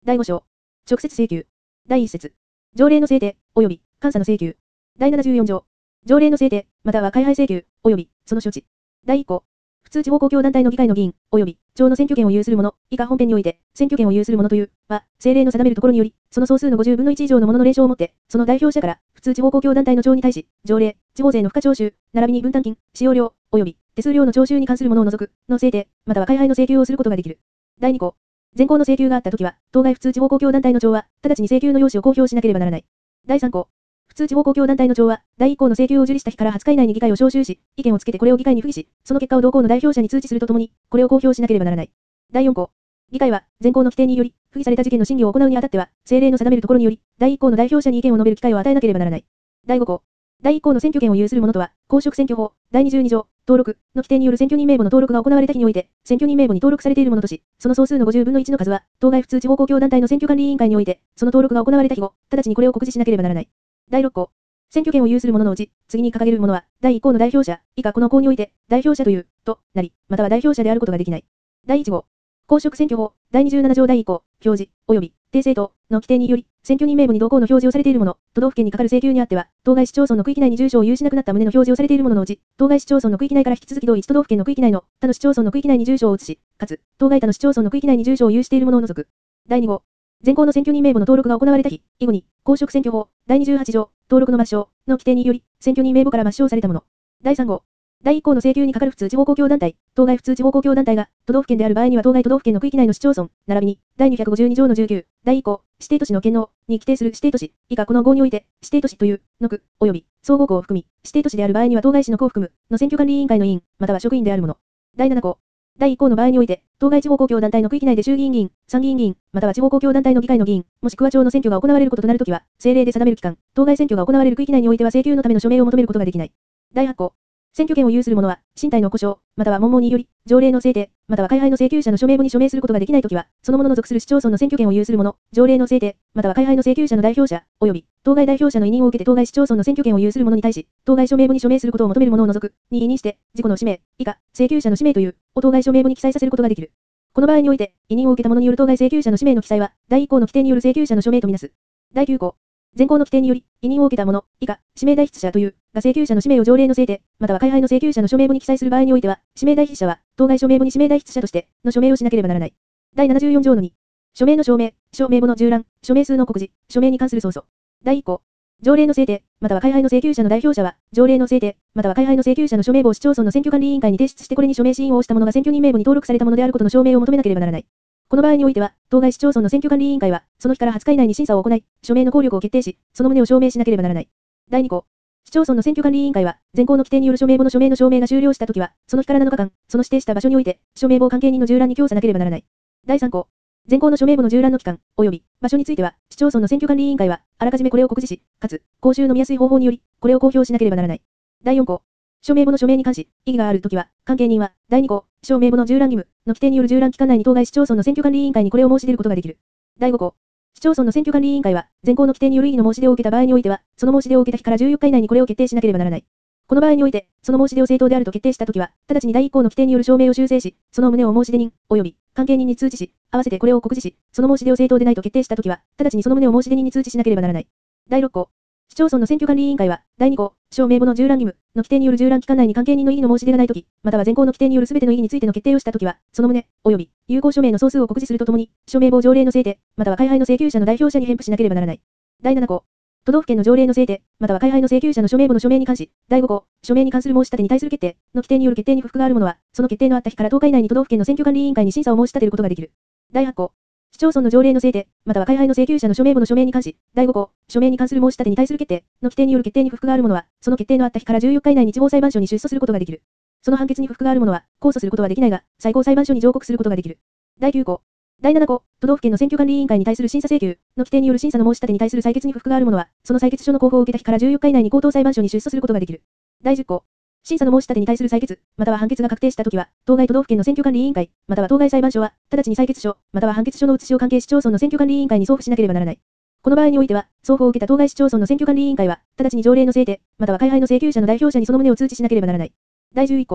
第5章。直接請求。第1節。条例の制定、及び、監査の請求。第74条。条例の制定、または改廃請求、及び、その処置。第1項。普通地方公共団体の議会の議員、及び、町の選挙権を有する者、以下本編において、選挙権を有する者という、は、政令の定めるところにより、その総数の50分の1以上の者の連勝をもって、その代表者から、普通地方公共団体の町に対し、条例、地方税の付加徴収、並びに分担金、使用料、及び、手数料の徴収に関するものを除く、の制定、または改廃の請求をすることができる。第2項。前項の請求があったときは、当該普通地方公共団体の町は、直ちに請求の用紙を公表しなければならない。第3項。普通地方公共団体の町は、第1項の請求を受理した日から20日以内に議会を招集し、意見をつけてこれを議会に付議し、その結果を同項の代表者に通知するとともに、これを公表しなければならない。第4項。議会は、前項の規定により、付議された事件の審議を行うにあたっては、政令の定めるところにより、第1項の代表者に意見を述べる機会を与えなければならない。第5項。第1項の選挙権を有する者とは、公職選挙法、第22条、登録の規定による選挙人名簿の登録が行われた日において、選挙人名簿に登録されている者とし、その総数の50分の1の数は、当該普通地方公共団体の選挙管理委員会において、その登録が行われた日後、直ちにこれを告示しなければならない。第6項。選挙権を有する者のうち、次に掲げる者は、第1項の代表者、以下この項において、代表者という、となり、または代表者であることができない。第1号。公職選挙法、第27条第1項、表示、及び、定政党の規定により、選挙人名簿に同項の表示をされている者、都道府県にかかる請求にあっては、当該市町村の区域内に住所を有しなくなった旨の表示をされている者のうち、当該市町村の区域内から引き続き同一都道府県の区域内の他の市町村の区域内に住所を移し、かつ、当該他の市町村の区域内に住所を有している者を除く。第2号。前項の選挙人名簿の登録が行われた日、以後に、公職選挙法、第28条、登録の抹消の規定により、選挙人名簿から抹消されたもの。第3号。第1項の請求にかかる普通地方公共団体、当該普通地方公共団体が、都道府県である場合には当該都道府県の区域内の市町村、並びに、第252条の19、第1項、指定都市の権能に規定する指定都市、以下この号において、指定都市という、の区、及び、総合区を含み、指定都市である場合には当該市の区を含む、の選挙管理委員会の委員、または職員であるもの。第7項。第1項の場合において、当該地方公共団体の区域内で衆議院議員、参議院議員、または地方公共団体の議会の議員、もしくは町の選挙が行われることとなるときは、政令で定める期間、当該選挙が行われる区域内においては請求のための署名を求めることができない。第8項。選挙権を有する者は、身体の故障、または問題により、条例の制定、または改廃の請求者の署名簿に署名することができないときは、その者の属する市町村の選挙権を有する者、条例の制定、または改廃の請求者の代表者、及び、当該代表者の委任を受けて当該市町村の選挙権を有する者に対し、当該署名簿に署名することを求める者を除く、に委任して、自己の氏名、以下、請求者の氏名という、を当該署名簿に記載させることができる。この場合において、委任を受けた者による当該請求者の氏名の記載は、第1項の規定による請求者の署名とみなす。第9項。前項の規定により、委任を受けた者、以下、指名代筆者という、が請求者の氏名を条例の制定、または改廃の請求者の署名簿に記載する場合においては、指名代筆者は、当該署名簿に指名代筆者として、の署名をしなければならない。第74条の2。署名の証明、署名簿の従覧、署名数の告示、署名に関する操作。第1項。条例の制定、または改廃の請求者の代表者は、条例の制定、または改廃の請求者の署名簿を市町村の選挙管理委員会に提出してこれに署名指印を押した者が選挙人名簿に登録されたものであることの証明を求めなければならない。この場合においては、当該市町村の選挙管理委員会は、その日から20日以内に審査を行い、署名の効力を決定し、その旨を証明しなければならない。第2項。市町村の選挙管理委員会は、前項の規定による署名簿の署名の証明が終了したときは、その日から7日間、その指定した場所において、署名簿を関係人の従覧に供さなければならない。第3項。前項の署名簿の従覧の期間、及び場所については、市町村の選挙管理委員会は、あらかじめこれを告示し、かつ、公衆の見やすい方法により、これを公表しなければならない。第4項。署名簿の署名に関し、異議があるときは、関係人は、第2項、署名簿の従覧義務の規定による従覧期間内に当該市町村の選挙管理委員会にこれを申し出ることができる。第5項。市町村の選挙管理委員会は、前項の規定による異議の申し出を受けた場合においては、その申し出を受けた日から14日以内にこれを決定しなければならない。この場合において、その申し出を正当であると決定したときは、直ちに第1項の規定による証明を修正し、その旨を申し出人、及び、関係人に通知し、合わせてこれを告示し、その申し出を正当でないと決定したときは、直ちにその旨を申し出人に通知しなければならない。第6項。市町村の選挙管理委員会は、第2項、署名簿の従覧義務の規定による従覧期間内に関係人の異議の申し出がないとき、または前項の規定によるすべての異議についての決定をしたときは、その旨、及び、有効署名の総数を告示するとともに、署名簿条例の制定、または改廃の請求者の代表者に返付しなければならない。第7項。都道府県の条例の制定、または改廃の請求者の署名簿の署名に関し、第5項、署名に関する申し立てに対する決定の規定による決定に不服がある者は、その決定のあった日から10日以内に都道府県の選挙管理委員会に審査を申し立てることができる。第8項。市町村の条例の制定、または改廃の請求者の署名簿の署名に関し、第5項、署名に関する申し立てに対する決定の規定による決定に不服がある者は、その決定のあった日から14日以内に地方裁判所に出訴することができる。その判決に不服がある者は、控訴することはできないが、最高裁判所に上告することができる。第9項。第7項、都道府県の選挙管理委員会に対する審査請求の規定による審査の申し立てに対する裁決に不服がある者は、その裁決書の交付を受けた日から14日以内に高等裁判所に出訴することができる。第10項。審査の申し立てに対する採決、または判決が確定したときは、当該都道府県の選挙管理委員会、または当該裁判所は、直ちに採決書、または判決書の写しを関係市町村の選挙管理委員会に送付しなければならない。この場合においては、送付を受けた当該市町村の選挙管理委員会は、直ちに条例の制定、または改廃の請求者の代表者にその旨を通知しなければならない。第11項。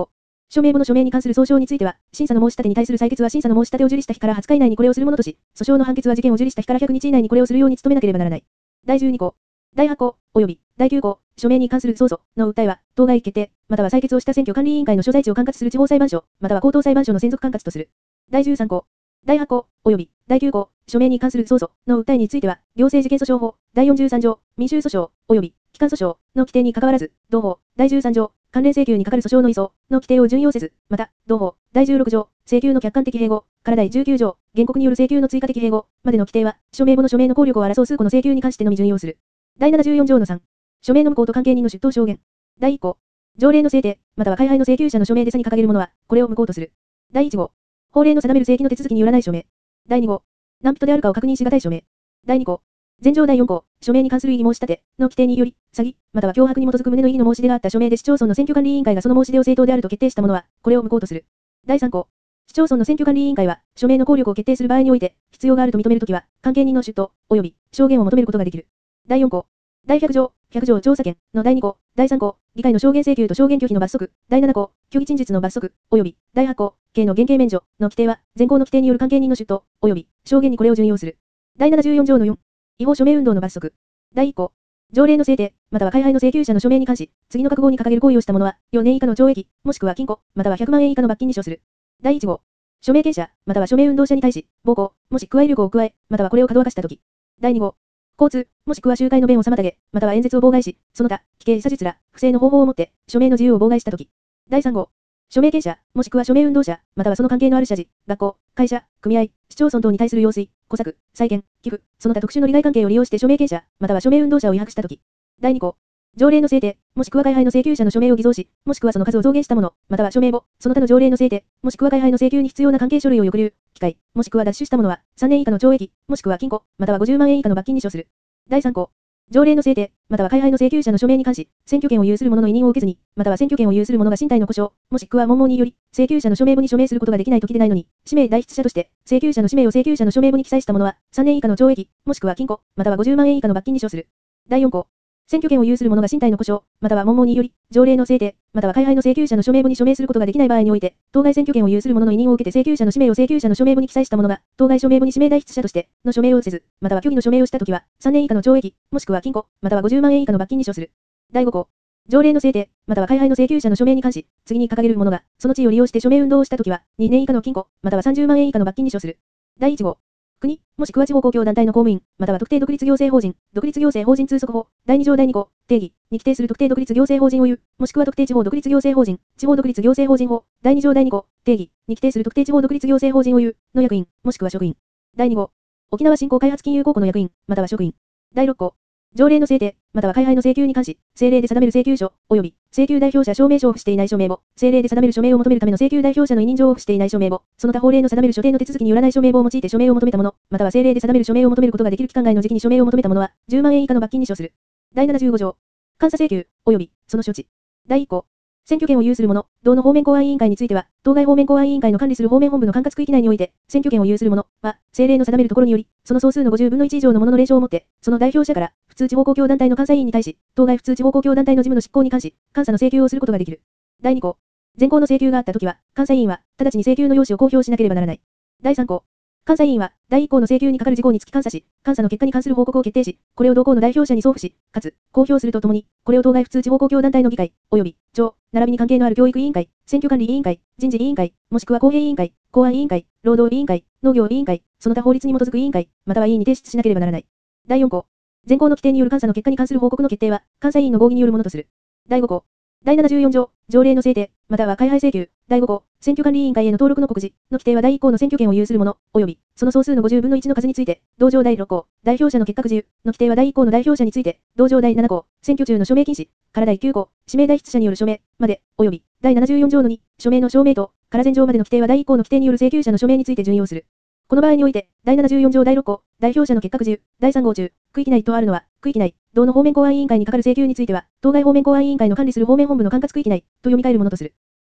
署名簿の署名に関する訴訟については、審査の申し立てに対する採決は審査の申し立てを受理した日から20日以内にこれをするものとし、訴訟の判決は事件を受理した日から100日以内にこれをするように努めなければならない。第12項。第8項、及び第9項、署名に関する訴訟の訴えは、当該決定、または採決をした選挙管理委員会の所在地を管轄する地方裁判所、または高等裁判所の専属管轄とする。第13項。第8項、及び第9項、署名に関する訴訟の訴えについては、行政事件訴訟法、第43条、民衆訴訟、及び機関訴訟の規定に関わらず、同法、第13条、関連請求に係る訴訟の移送の規定を準用せず、また、同法、第16条、請求の客観的併合から第19条、原告による請求の追加的併合までの規定は、署名簿の署名の効力を争う数個の請求に関してのみ準用する。第74条の3、署名の無効と関係人の出頭証言。第1項、条例の制定、または改廃の請求者の署名でさに掲げるものは、これを無効とする。第1号、法令の定める請求の手続きによらない署名。第2号、何人であるかを確認しがたい署名。第2項、前条第4項、署名に関する異議申し立ての規定により、詐欺、または脅迫に基づく旨の異議の申し出があった署名で市町村の選挙管理委員会がその申し出を正当であると決定したものは、これを無効とする。第3項、市町村の選挙管理委員会は、署名の効力を決定する場合において、必要があると認めるときは、関係人の出頭、及び証言を求めることができる。第4項、第100条、100条調査権の第2項、第3項、議会の証言請求と証言拒否の罰則、第7項、虚偽陳述の罰則、及び第8項、刑の減刑免除の規定は、前項の規定による関係人の出頭、及び証言にこれを準用する。第74条の4、違法署名運動の罰則。第1項、条例の制定、または改廃の請求者の署名に関し、次の覚悟に掲げる行為をした者は、4年以下の懲役、もしくは禁錮、または100万円以下の罰金に処する。第1号、署名権者、または署名運動者に対し、暴行、もしくは威力を加え、またはこれを過度化したとき。第2号、交通、もしくは集会の弁を妨げ、または演説を妨害し、その他、奇形写実ら、不正の方法をもって、署名の自由を妨害したとき。第3号、署名権者、もしくは署名運動者、またはその関係のある社事、学校、会社、組合、市町村等に対する要請、工作、債権、寄付、その他特殊の利害関係を利用して署名権者、または署名運動者を違反したとき。第2項、条例の制定、もしくは改廃の請求者の署名を偽造し、もしくはその数を増減したもの、または署名簿、その他の条例の制定、もしくは改廃の請求に必要な関係書類を抑留、機械、もしくは奪取したものは、3年以下の懲役、もしくは禁錮、または50万円以下の罰金に処する。第3項、条例の制定、または改廃の請求者の署名に関し、選挙権を有する者の委任を受けずに、または選挙権を有する者が身体の故障、もしくは問題により、請求者の署名簿に署名することができないときでないのに、氏名代筆者として、請求者の氏名を請求者の署名簿に記載した者は、3年以下の懲役、もしくは禁錮、または50万円以下の罰金に処する。第4項、選挙権を有する者が身体の故障、または問題により、条例の制定、または改廃の請求者の署名簿に署名することができない場合において、当該選挙権を有する者の委任を受けて請求者の氏名を請求者の署名簿に記載した者が、当該署名簿に氏名代筆者としての署名をせず、または虚偽の署名をしたときは、3年以下の懲役、もしくは禁錮、または50万円以下の罰金に処する。第5項、条例の制定、または改廃の請求者の署名に関し、次に掲げる者が、その地位を利用して署名運動をしたときは、2年以下の禁錮、または30万円以下の罰金に処する。第1号、国、もしくは地方公共団体の公務員、または特定独立行政法人、独立行政法人通則法、第2条第2項、定義、に規定する特定独立行政法人を有、もしくは特定地方独立行政法人、地方独立行政法人法、第2条第2項、定義、に規定する特定地方独立行政法人を有、の役員、もしくは職員。第2号、沖縄振興開発金融公庫の役員、または職員。第6項、条例の制定、または改廃の請求に関し、政令で定める請求書、及び請求代表者証明書を付していない署名簿、政令で定める署名を求めるための請求代表者の委任状を付していない署名簿、その他法令の定める所定の手続きによらない署名簿を用いて署名を求めた者、または政令で定める署名を求めることができる期間外の時期に署名を求めた者は、10万円以下の罰金に処する。第75条、監査請求、及びその処置。第1項、選挙権を有する者、同の方面公安委員会については、当該方面公安委員会の管理する方面本部の管轄区域内において、選挙権を有する者は、政令の定めるところにより、その総数の50分の1以上のものの令状をもって、その代表者から、普通地方公共団体の監査委員に対し、当該普通地方公共団体の事務の執行に関し、監査の請求をすることができる。第2項、前項の請求があったときは、監査委員は、直ちに請求の用紙を公表しなければならない。第3項、監査委員は、第1項の請求に係る事項につき監査し、監査の結果に関する報告を決定し、これを同項の代表者に送付し、かつ、公表するとともに、これを当該普通地方公共団体の議会、及び、町、並びに関係のある教育委員会、選挙管理委員会、人事委員会、もしくは公平委員会、公安委員会、労働委員会、農業委員会、その他法律に基づく委員会、または委員に提出しなければならない。第4項、前項の規定による監査の結果に関する報告の決定は、監査委員の合議によるものとする。第5項、第74条、条例の制定、または改廃請求、第5項、選挙管理委員会への登録の告示の規定は第1項の選挙権を有する者、及び、その総数の50分の1の数について、同条第6項、代表者の結核自由の規定は第1項の代表者について、同条第7項、選挙中の署名禁止、から第9項、指名代筆者による署名、まで、及び、第74条の2、署名の証明等、から前条までの規定は第1項の規定による請求者の署名について準用する。この場合において、第74条第6項、代表者の結核自由、第3号中、区域内とあるのは、区域内、同の方面公安委員会に係る請求については、当該方面公安委員会の管理する方面本部の管轄区域内、と読み替えるものとする。